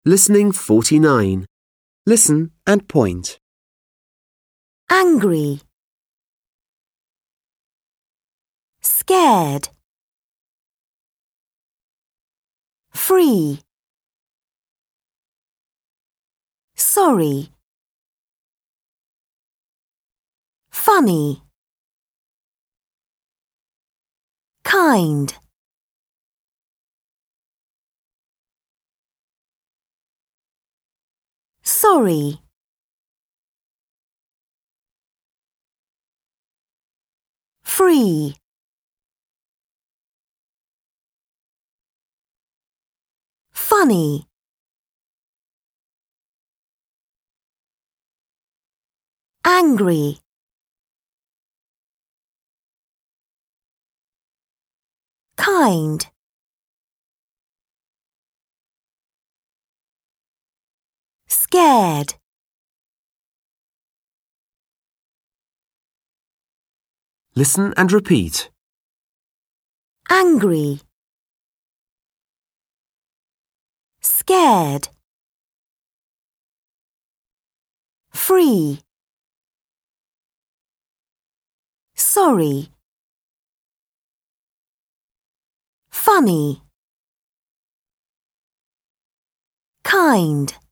Listening 49. Listen and point. Angry, scared, free, sorry, funny, kind, sorry, free, funny, angry, kind, scared, Listen and repeat. angry, scared, free, sorry, funny, kind.